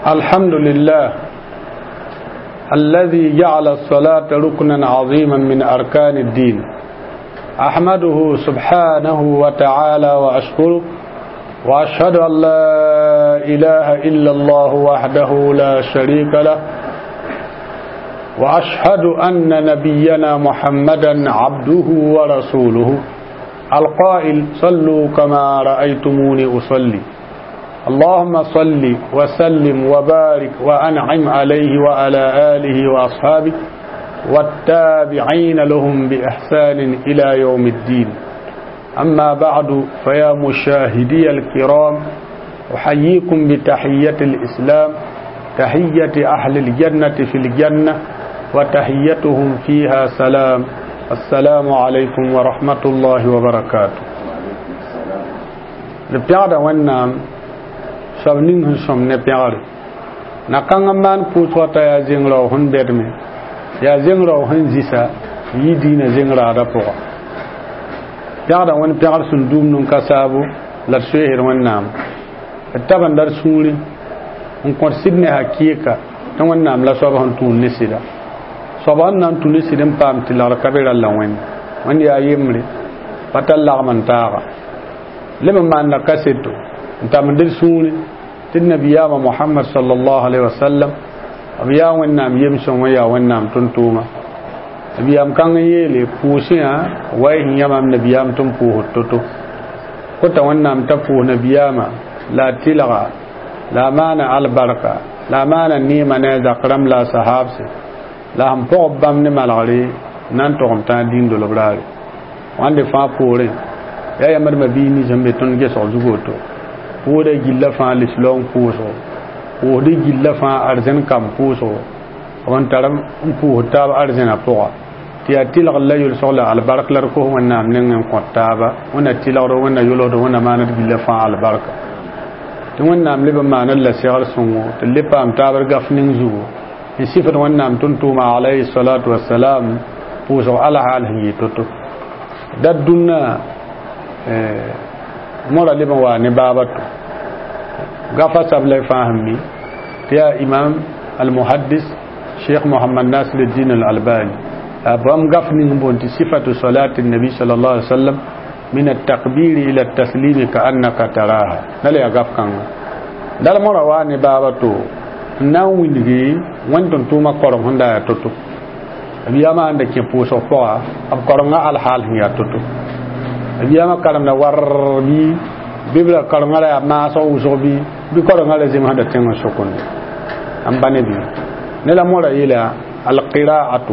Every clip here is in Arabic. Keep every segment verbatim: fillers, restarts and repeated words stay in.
الحمد لله الذي جعل الصلاة ركنا عظيما من أركان الدين. أحمده سبحانه وتعالى وأشكره وأشهد أن لا إله إلا الله وحده لا شريك له وأشهد أن نبينا محمدا عبده ورسوله القائل صلوا كما رأيتموني أصلي. اللهم صل وسلم وبارك وأنعم عليه وعلى آله وأصحابه والتابعين لهم بإحسان إلى يوم الدين. أما بعد فيا مشاهدي الكرام أحييكم بتحية الإسلام، تحية أهل الجنة في الجنة وتحيتهم فيها سلام. السلام عليكم ورحمة الله وبركاته. لبتعد والنام سبنين سم نبيار نكان مان كوتوتا يا زينرو هن بدمي يا زينرو هن زيسا يدين زينرا دapora يادا وان بيار سندوم نون كاسابو لا سوير والنام تابن دار سوري on considne hakika tan wannan la so ban tun nisida so ban nan tun nisidin pam tilar kabira lawen wani ya yimri patalla man taga lema man na kaseto ntamdir suri tin nabiyama Muhammad sallallahu alaihi wasallam abiya wannan yimson waya wannan tuntuma nabiyam kan yele pusiya wai yamam nabiyam tun pu hototo ko ta wannan ta pu nabiyama la tilaga la mana albarka la mana ni mana zakram la sahabse la ham pobam ni malari nan to on tan din do lobrari wande fa pore ya ya marma bi ni jambe ton ge so jugoto pore gilla fa lislong puso pore gilla fa arzen kam puso on taram pu hota arzen apoa ti atil galla yul sola albarka lar ko wonna nen ko taba wonna tilawro wonna yulo do wonna mana gilla fa albarka wannan liba ma'anar la sigar sunwo tillipa am tabar gafnin zugo ni sifat wannan tuntuma alayhi salatu wassalam puso ala halhi toto dadduna eh mora liba wa ne babatu gafa sablay fahmi ya imam al muhaddis sheikh muhammad nasiruddin al albani abam gafnin bonti sifatu salati nabi sallallahu alaihi wasallam من التكبير إلى التسليم كأنك تراها نلا يغف كان دال مورا واني باباتو ناوين غي وانتون توما قرم هندا يتوتو بياما عندك يبوسو فوا اب قرنا الحال هي توتو بياما كلام نا وربي بيبلا كلام لا ما سو زوبي بي كلام لا زي ما هذا تيما شكون ام بني بي نلا مورا الى القراءه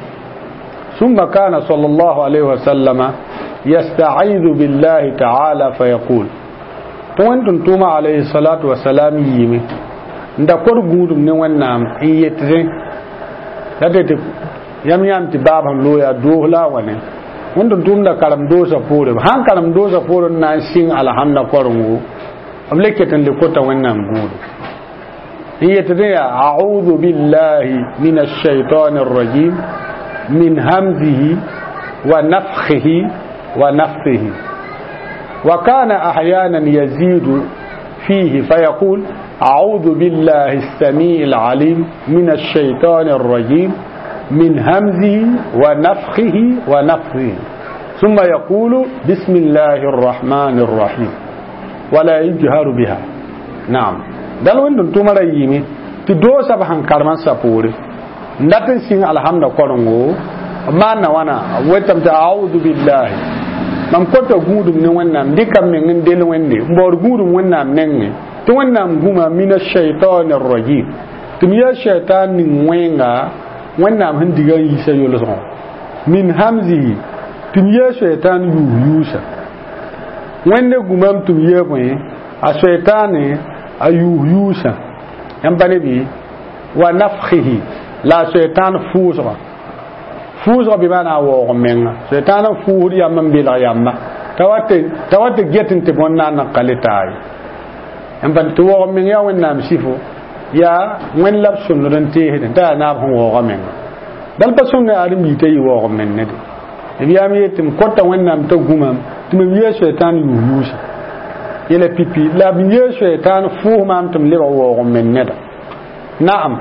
ثم كان صلى الله عليه وسلم يستعيذ بالله تعالى فيقول توانتم توما عليه الصلاة والسلام يمي nda kor gudum ne wannan iyetre dadete yam yam ti babam loya dohla wane wondon tum da karam dosa pore han karam dosa pore na sing alhamda korungu ableketen le kota wannan gudu iyetre ya a'udhu billahi minash shaitanir rajim min hamzihi wa nafthihi ونفثه وكان أحيانا يزيد فيه فيقول أعوذ بالله السميع العليم من الشيطان الرجيم من همزه ونفخه ونفثه ثم يقول بسم الله الرحمن الرحيم ولا يجهر بها. نعم دل وين دنتم رأيني تدوس بحن كرمان سبوري نتن سين الحمد كرنو ما نوانا وتم أعوذ بالله mam kota gudum ne wannan dikam men ngel wende mbor gudum wannan nenge to wannan guma mina shaytanir rajim tum ya shaytan ni wenga wannan han diga yi sai yolo so min hamzi tum ya shaytan yu yusa wende gumam tum ye ko a shaytan ayu yusa yan bane bi wa nafkhihi la shaytan fusa fuzo bi mana wo menga setana fuuri yamma bila yamma tawate tawate getin te bonna na kalitai emban to wo men ya wonna msifo ya wen lab sunu dan te hedin ta na ho wo menga dal pa sunna ari mi te wo men ne de bi am yetim kota wonna to gumam tum wiye setan yu yusa yele pipi la bi ye setan fu mam tum le wo men ne da na'am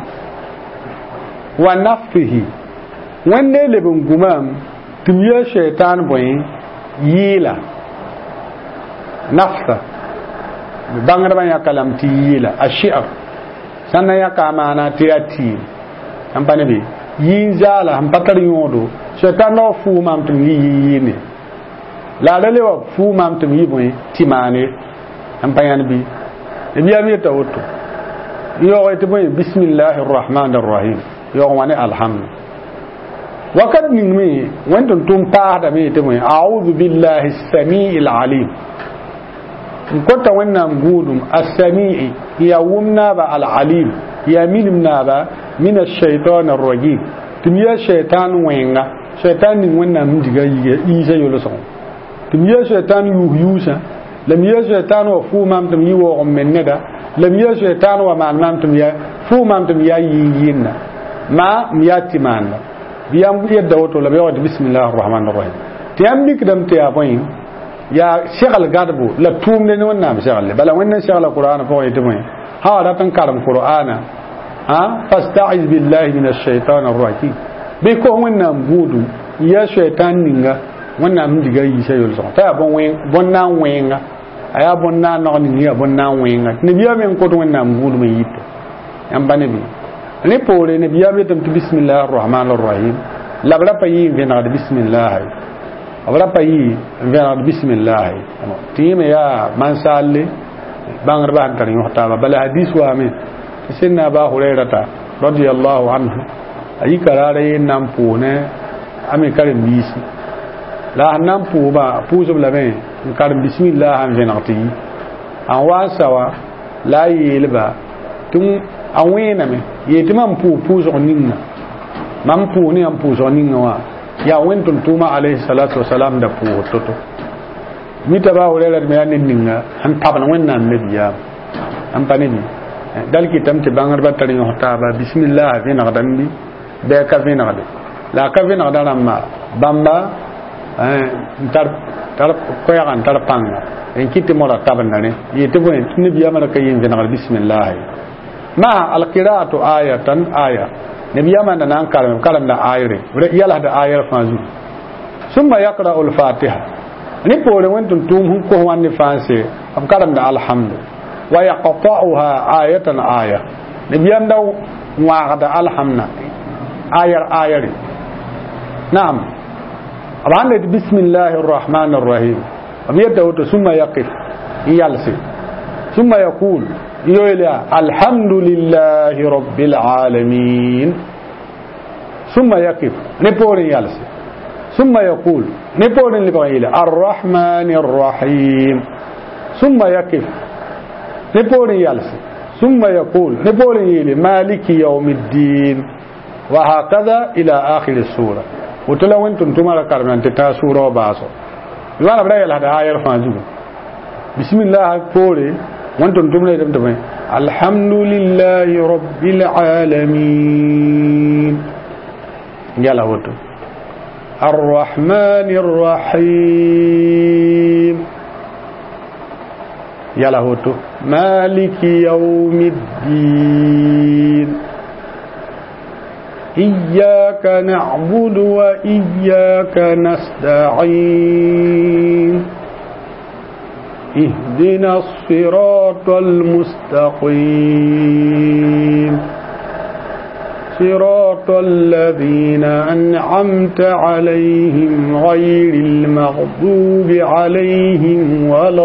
wa nafsihi wanda lebin gumam tumya shaitan boy yila nafsa bangar ban ya kalam ti yila ashir sanna ya kama na tiati ampane bi yin zala am patar yodo shaitan no fu mam tum yi ni la dale wa fu mam tum yi boy timane ampane bi biya mi tawto yo ayte boy bismillahir rahmanir rahim yo wani alhamd وقد نمي وانتم تنطاع دمي تمي أعوذ بالله السميع العليم كنت وانا نقولهم السميع يومنا با العليم يميننا با من الشيطان الرجيم تميا الشيطان وينغا شيطان وانا مجيغا يجا يولسون تميا الشيطان يوهيوسا لم يا الشيطان وفو مام تميا وغم من ندا لم يا الشيطان ومال مام تميا فو مام تميا ييينا ما مياتي مانا biyam yedda woto la biya bismillahir rahmanir rahim tiyam dik dam tiya point ya shegal gadbu la tum ne non nam shegal bala wannan shegal qur'ana fa yete moy ha da tan karam qur'ana ha fasta'iz billahi minash shaitanir rajim be ko wannan budu ya shaitan ninga wannan diga yi shayol so ta bon wen bonna wenga aya bonna no ni ya bonna wenga ne biya men ko wannan budu me yito am banabi ni pole ne biya betam bismillahir rahmanir rahim la bla payi vena bismillah abla payi vena bismillah time ya mansalle bangar ba kan yo ta bala hadis wa me sinna ba hurairata radiyallahu anhu ayi karare nam pone ame karim bisi la nam pu ba pu so la me karim bismillah an vena ti an wasawa la yelba tum awena me yeti mam pu pu zo ninga mam pu ni am pu zo ninga wa ya wentun tuma alayhi salatu wasalam da pu toto mita ba wala me ya ninga han tabana wenna nabiya am panini dal ki tamti bangar ba tari hota ba bismillah fi naqdambi be ka fi naqde la ka fi naqdara ma bamba eh tar tar ko ya kan tar panga en kitti mora tabana ne yeti bo ni biya mala kayin fi naqde bismillah ما القراءة آية آية نبي ما نان كلام كلام ده آية يلا ده آية فازو ثم يقرأ الفاتحة نقول وين تنتم هم كهوان نفانسي أم كلام ده الحمد ويقطعها آية آية نبي ما ده واحد الحمد آية آية نعم أبغى بسم الله الرحمن الرحيم أبيته ثم يقف يالسي ثم يقول يقول الحمد لله رب العالمين ثم يقف نقول يالسي ثم يقول نقول لبعيله الرحمن الرحيم ثم يقف نقول يالسي ثم يقول نقول يلي مالك يوم الدين وهكذا إلى آخر السورة وتلو انتم تمارا كارمان تتا سورة وباسو يوانا بدا يلا هذا آية رفانجو بسم الله قولي وانتم تملي تمتمي الحمد لله رب العالمين يلا وتو الرحمن الرحيم يلا وتو مالك يوم الدين إياك نعبد وإياك نستعين اهدنا الصراط المستقيم صراط الذين أنعمت عليهم غير المغضوب عليهم ولا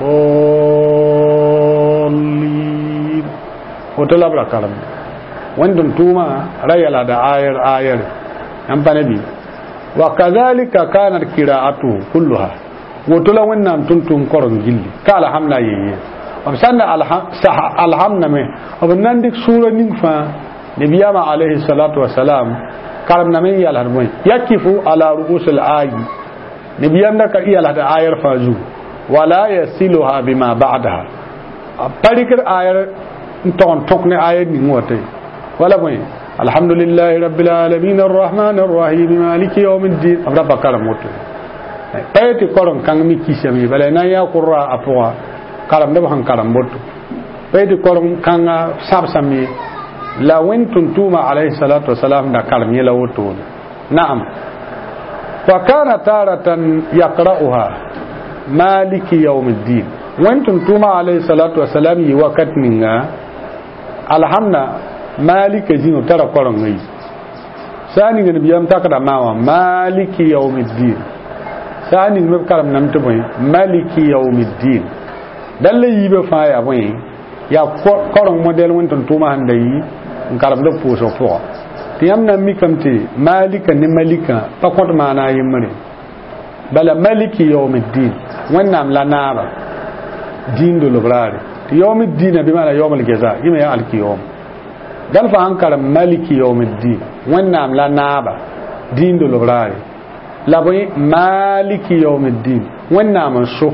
الضالين وتلا بلا كلام وانتم توما ريال هذا آير آير ينبني وكذلك كانت قراءته كلها وتلا وين تنتم قرن جلي قال حملا يي وبسنا الحمد ما وبنندك سورة نفا نبي عليه الصلاة والسلام كلام نمي يالهرمون يكفو على رؤوس الآي نبي عندك يالها آير فازو ولا يصلها بما بعدها بريكر آير تون تكني آير نموتي ولا بوين الحمد لله رب العالمين الرحمن الرحيم مالك يوم الدين رب كلام موتي payeti koron kangmi kisami bale na ya qurra apwa karam de han karam botu payeti koron kanga sabsami la wintun tuma alayhi salatu wasalam da karam yela woto na'am wa kana taratan yaqra'uha maliki yawmiddin wintun tuma alayhi salatu wasalam yi wakat ninga alhamna malika jinu tara koron ngai sani ngene biyam takada mawa maliki yawmiddin sani ngbe karam nam to boy maliki yawmiddin dalle yibe fa ya boy ya koron model wonton tuma hande yi karam do puso fo tiyam na mikamti malika ni malika pa kont mana yimre bala maliki yawmiddin wannam la naba din do lobrare yawmiddin bi mana yawmul jaza yima ya alkiyom dal fa an karam maliki yawmiddin wannam la naba din do lobrare la boy maliki yawmiddin wannam so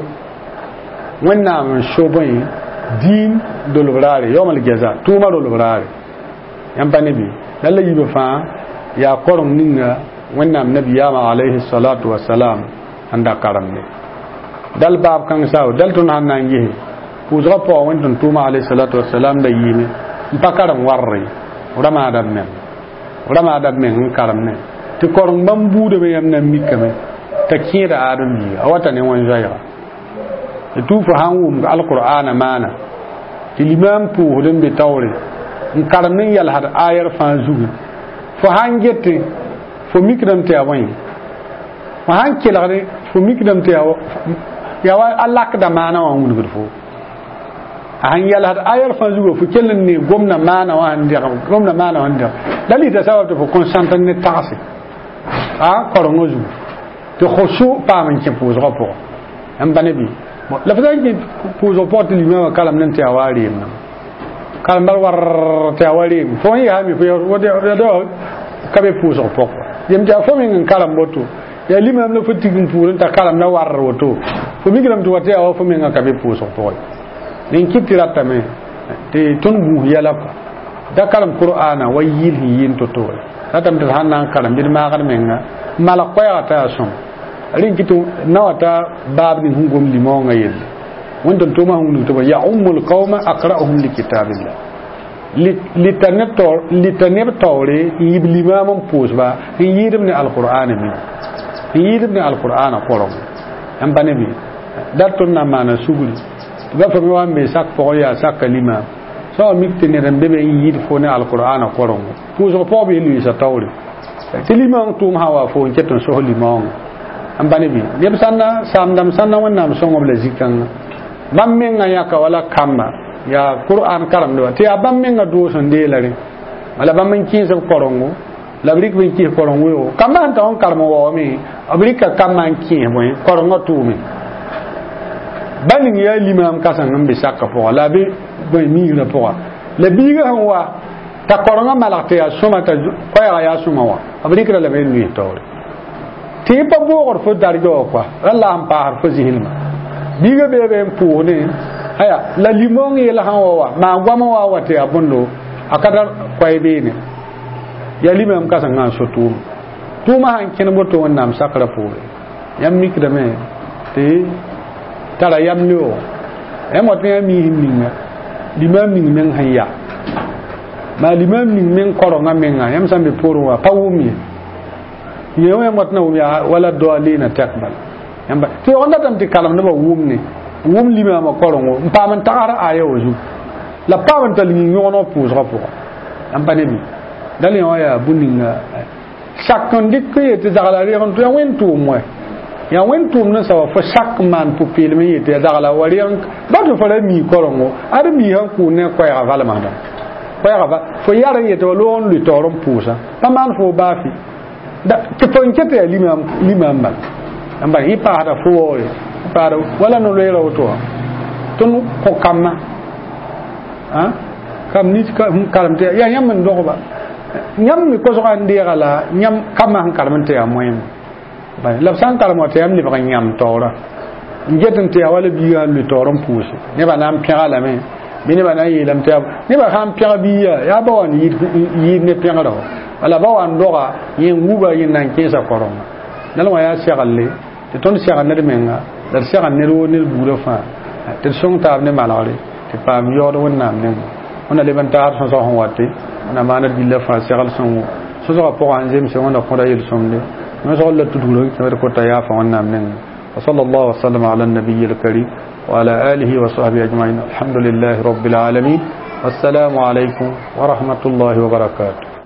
wannam so boy din do lobrare yawmul jaza tuma do lobrare yambane bi dalla yibe fa ya korom ninga wannam nabiyama alayhi salatu wassalam anda karamne dal bab kan saw dal tun hanan yi ku zo po wonton tuma alayhi salatu wassalam da yimi pakaram warri rama adam men rama adam men karamne ti korom bambude be yamna mikame takira adam yi awata ne won jaya tu fa hanwum alqur'ana mana tilimam pu hodem be tawre karamne yal had ayar fa zugu fo hangete fo mikram te awai fo hankilare fo mikram te aw ya wa Allah ka da mana wa mun gurfo han yal had ayar fa zugu fo kellen ne gomna mana wa hande gomna mana wa hande dali da sabab fo consentan ne taxi ah korongo zu to khoshu pa man ke pour rapport am banabi la fa ngi pour rapport li ma kalam nan te awari am kalam bar war te awari fo yi ha mi fo wode do kabe pour rapport yem ja fo min kalam boto ya limam la fati gum pour ta kalam na war woto fo mi gram to wate aw fo min kabe pour rapport nin kitira tame te ton bu yala da kalam qur'ana wayil yin to to atam ta hanan kalam bir ma gar menga mala koya ta som rin kitu nawata bab ni hungum limo ngayel wondon to ma hungu to ya ummul qauma aqra'uhum li kitabillah li tanator li tanabtore iblima mon posba yidum ni alquran mi yidum ni alquran qorom am banebi datton na mana suguli ba fa mi wa me sak fo ya sak kalima so mikte ne ran bebe yid fo ne alquran qorom puso po be lui sa tawri ti limang tum hawa fo nketon so limang am banebi yeb sanna samdam sanna wonnam so ngobla zikan bammenga yaka wala kamba ya qur'an karam do ti abammenga do so ndelare wala bammen kin so korongo labrik bin ki korongo yo kamba ta on karmo wo mi abrika kamman kin boy korongo tumi banin ya limam kasan ngambe sakka fo la be boy mi ra fo la biga hanwa ta koronga malakte ya soma ta ko ya ya suma wa abrika la be lui tawre ti pa bo fo darjo kwa Allah am pa har fo zihilma biga bebe mpune haya la limong yela hawa ma gwama wa wate abundo akada kwaibene ya limam kasa nga sotu tuma han ken boto wonnam sakra pore yam mikda me te tara yam no e mo te mi hinninga limam ning men haya ma limam ning men koronga menga yam sambe porwa pawumi yewe mot na wala wala do alina takbal yamba te onda tam ti kalam ne ba wumni wum lima ma korongo mpaman takara aya ozu la paman tal ni ngono pour rapport yamba ne bi dali ya buninga chacun dit que te dagala ri on to wentu mo ya wentu na sa fa chaque man pour filmer yete dagala wari ba to fa mi korongo ar mi han ku ne ko ya vala ma da ko ya ba fo yara yete lo on lu torom pousa paman fo ba fi da ke fon kete lima lima mal amba hi para fo para wala no le rawoto ton ko kamma ha kam nit ka karamte ya nyam ndo ba nyam mi ko so ande gala nyam kama han karamte ya moyen ba la san karamote am ni ba nyam tora ngetan te wala bi ya lu torom pousse ne ba nam pira la me bi ne ba na yi lam te ne ba ham pira bi ya ya ba wan yi ne pira do wala ba wan doga yin nguba yin nan kesa korom dal wa ya shagalle te ton shagal ne menga dar shagal ne ro ne buro fa te song ta ne malare te pam yodo wonnam ne ona le ban taar so so hon watte ona mana dilla fa segal son so so ko an jem se ona ko dayel somne no so la tuduro ke ko ta ya fa wonna men sallallahu wa sallama ala nabiyil karim wa ala alihi wa sahbihi ajma'in alhamdulillahi rabbil alamin wassalamu alaykum wa rahmatullahi wa barakatuh